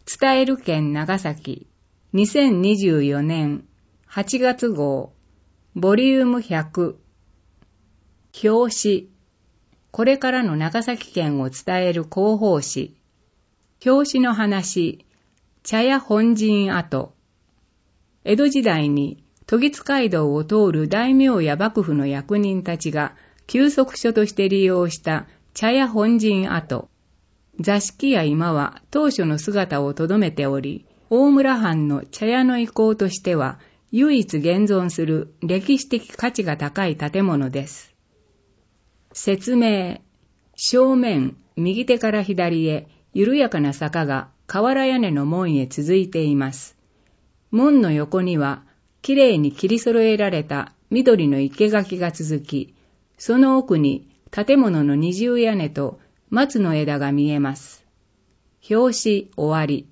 伝える県長崎2024年8月号ボリューム100表紙これからの長崎県を伝える広報誌表紙の話茶屋本陣跡江戸時代に都津街道を通る大名や幕府の役人たちが休息所として利用した茶屋本陣跡座敷や今は当初の姿をとどめており、大村藩の茶屋の遺構としては唯一現存する歴史的価値が高い建物です。説明、正面、右手から左へ緩やかな坂が瓦屋根の門へ続いています。門の横にはきれいに切り揃えられた緑の生垣が続き、その奥に建物の二重屋根と松の枝が見えます。表紙終わり。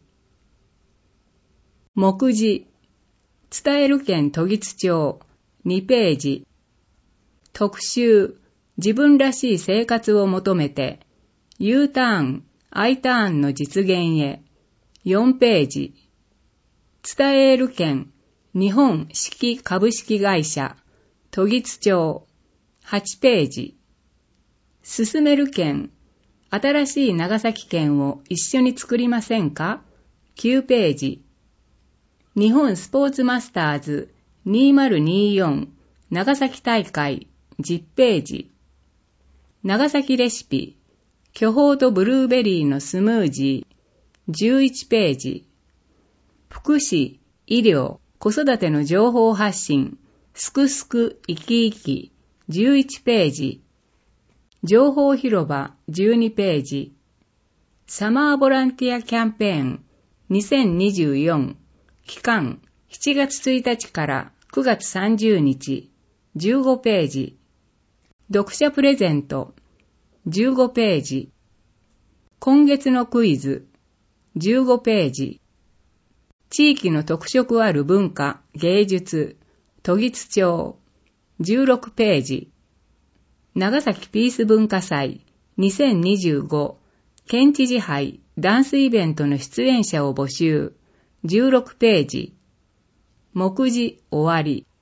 目次。伝える県都津町2ページ。特集。自分らしい生活を求めて U ターン、I ターンの実現へ4ページ。伝える県日本四季株式会社都津町8ページ。進める県新しい長崎県を一緒に作りませんか ?9 ページ。日本スポーツマスターズ2024長崎大会10ページ。長崎レシピ巨峰とブルーベリーのスムージー11ページ。福祉、医療、子育ての情報発信すくすく生き生き11ページ。情報広場12ページ。サマーボランティアキャンペーン2024期間7月1日から9月30日15ページ。読者プレゼント15ページ。今月のクイズ15ページ。地域の特色ある文化、芸術都津町16ページ。長崎ピース文化祭2025県知事杯ダンスイベントの出演者を募集16ページ。目次終わり。